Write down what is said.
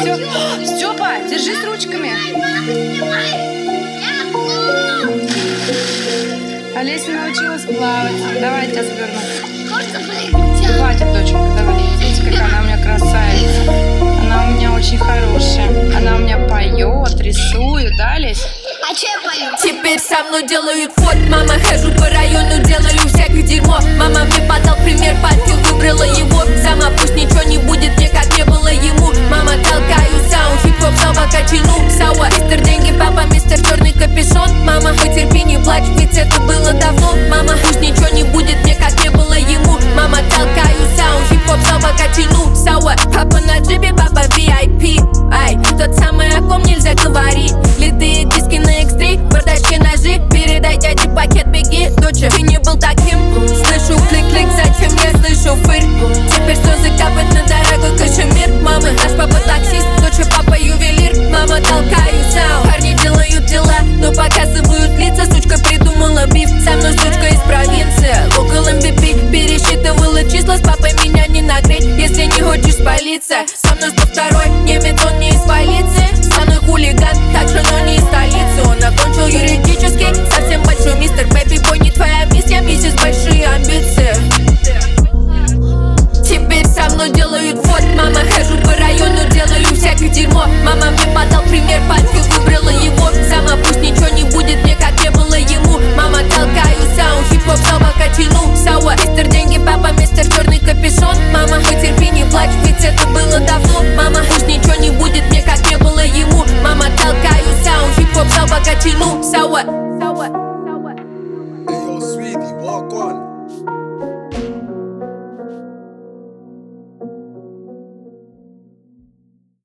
Степа, держись ручками. Олеся научилась плавать. Давай, я тебя заверну. Хватит, доченька, давай. Видите, какая она у меня красавица. Она у меня очень хорошая. Она у меня поет, рисует, да, Олеся? А че я пою? Теперь со мной делают фот. Мама, хожу по району, делаю всякое дерьмо. Мама мне подал пример, подпил, выбрала его. Сама пусть ничего не будет, мне как не было ему. Мама, толкаю саунд, хип-хоп, собака, чину. Сауа, мистер деньги, папа, мистер черный капюшон. Мама, потерпи, не плачь, ведь это было давно. Мама, пусть ничего не будет, мне как не было ему. Мама, толкаю саунд, хип-хоп, собака, чину. Сауа, папа на джипе, папа VIP. Ай, тот самый, о ком нельзя говорить. Литые диски на X3, бардачки, ножи. Передай дяде пакет, беги, доча, ты не был таким. Слышу клик-клик, затем я слышу фырь. Теперь слезы капают на дорогой кашемир. Мама, наш папа таксист, доча, папа ювелир. Мама, толкаю саунд, парни делают дела, но показывают лица. Сучка придумала биф, со мной сучка из провинции. Около МБП пересчитывала числа, с папой меня не нагреть, если не хочешь спалиться. Со мной 102-й немец, он